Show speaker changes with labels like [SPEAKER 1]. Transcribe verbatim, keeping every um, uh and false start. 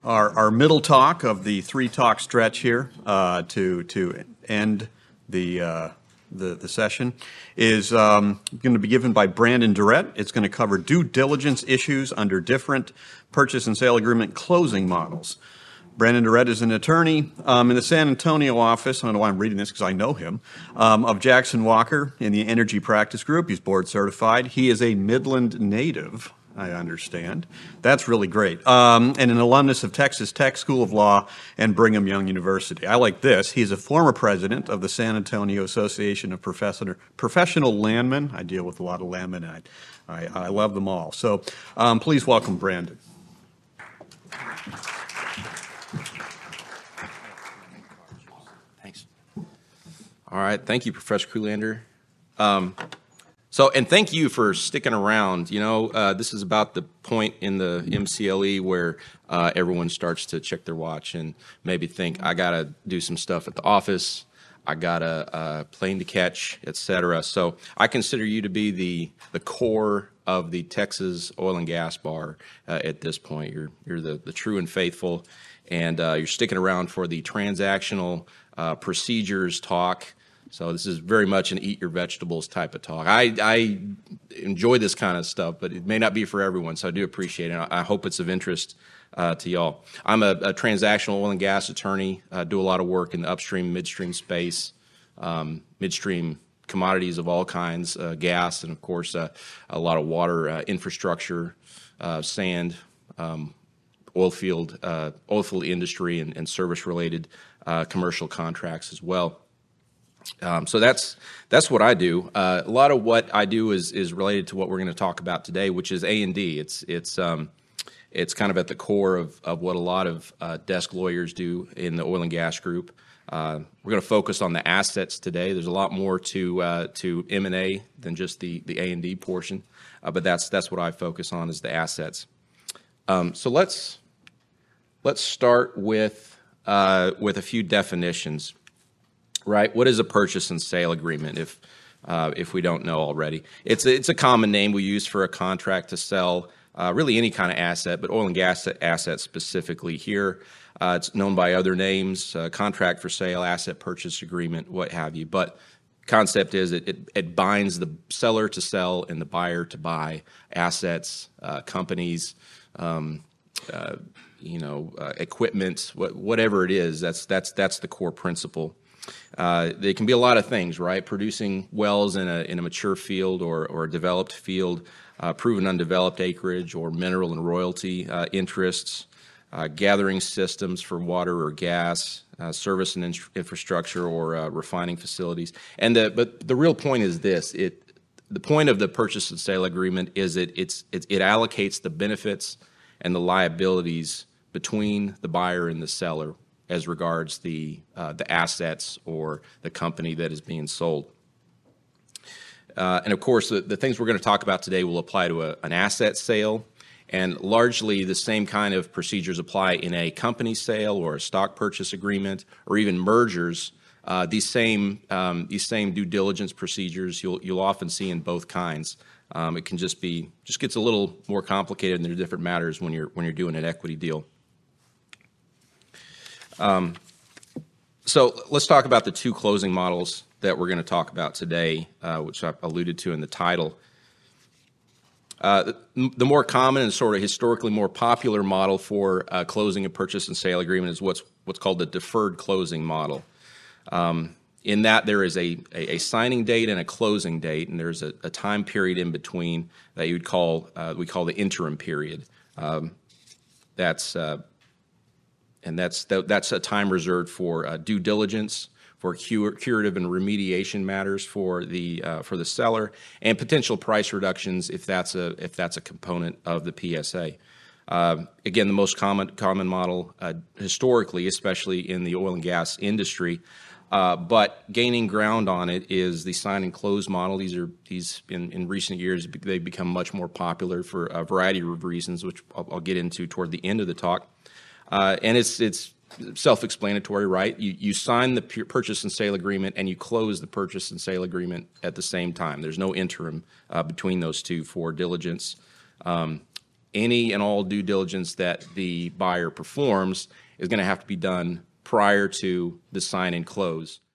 [SPEAKER 1] Our, our middle talk of the three talk stretch here uh, to to end the uh, the, the session is um, going to be given by Brandon Durrett. It's going to cover due diligence issues under different purchase and sale agreement closing models. Brandon Durrett is an attorney um, in the San Antonio office. I don't know why I'm reading this because I know him, um, of Jackson Walker in the Energy Practice Group. He's board certified. He is a Midland native, I understand. That's really great. Um, and an alumnus of Texas Tech School of Law and Brigham Young University. I like this. He's a former president of the San Antonio Association of Professor, Professional Landmen. I deal with a lot of landmen, and I, I, I love them all. So um, please welcome Brandon.
[SPEAKER 2] Thanks. All right. Thank you, Professor Kuhlander. Um, So, and thank you for sticking around. You know, uh, this is about the point in the M C L E where uh, everyone starts to check their watch and maybe think, I got to do some stuff at the office, I got a uh, plane to catch, et cetera. So I consider you to be the the core of the Texas oil and gas bar uh, at this point. You're, you're the, the true and faithful, and uh, you're sticking around for the transactional uh, procedures talk. So this is very much an eat your vegetables type of talk. I, I enjoy this kind of stuff, but it may not be for everyone, so I do appreciate it. I hope it's of interest uh, to y'all. I'm a, a transactional oil and gas attorney. I do a lot of work in the upstream, midstream space, um, midstream commodities of all kinds, uh, gas, and of course uh, a lot of water uh, infrastructure, uh, sand, um, oil field, uh, oil field industry, and, and service-related uh, commercial contracts as well. Um, so that's that's what I do. Uh, a lot of what I do is is related to what we're going to talk about today, which is A and D. It's it's um, it's kind of at the core of, of what a lot of uh, desk lawyers do in the oil and gas group. Uh, we're going to focus on the assets today. There's a lot more to uh, to M and A than just the the A and D portion, uh, but that's that's what I focus on is the assets. Um, so let's let's start with uh, with a few definitions. Right? What is a purchase and sale agreement if uh, if we don't know already? It's a, it's a common name we use for a contract to sell uh, really any kind of asset, but oil and gas assets specifically here. Uh, it's known by other names, uh, contract for sale, asset purchase agreement, what have you. But concept is it, it, it binds the seller to sell and the buyer to buy assets, uh, companies, um, uh, you know, uh, equipment, wh- whatever it is. That's that's that's the core principle. Uh, they can be a lot of things, right? Producing wells in a in a mature field or or a developed field, uh, proven undeveloped acreage or mineral and royalty uh, interests, uh, gathering systems for water or gas, uh, service and in- infrastructure or uh, refining facilities. And the but the real point is this: it the point of the purchase and sale agreement is it it's it, it allocates the benefits and the liabilities between the buyer and the seller as regards the uh, the assets or the company that is being sold. Uh, and of course, the, the things we're going to talk about today will apply to a, an asset sale, and largely the same kind of procedures apply in a company sale or a stock purchase agreement or even mergers. Uh, these same um, these same due diligence procedures you'll you'll often see in both kinds. Um, it can just be just gets a little more complicated in their different matters when you're when you're doing an equity deal. Um, so let's talk about the two closing models that we're going to talk about today, uh, which I alluded to in the title. Uh, the, the more common and sort of historically more popular model for uh, closing a purchase and sale agreement is what's what's called the deferred closing model. Um, in that there is a, a, a signing date and a closing date, and there's a, a time period in between that you would call uh, we call the interim period. Um, that's uh, And that's that's a time reserved for uh, due diligence, for cure, curative and remediation matters for the uh, for the seller, and potential price reductions if that's a if that's a component of the P S A. Uh, again, the most common common model uh, historically, especially in the oil and gas industry, uh, but gaining ground on it is the sign and close model. These are these in, in recent years they've become much more popular for a variety of reasons, which I'll, I'll get into toward the end of the talk. Uh, and it's it's self-explanatory, right? You you sign the purchase and sale agreement and you close the purchase and sale agreement at the same time. There's no interim uh, between those two for diligence, um, any and all due diligence that the buyer performs is going to have to be done prior to the sign and close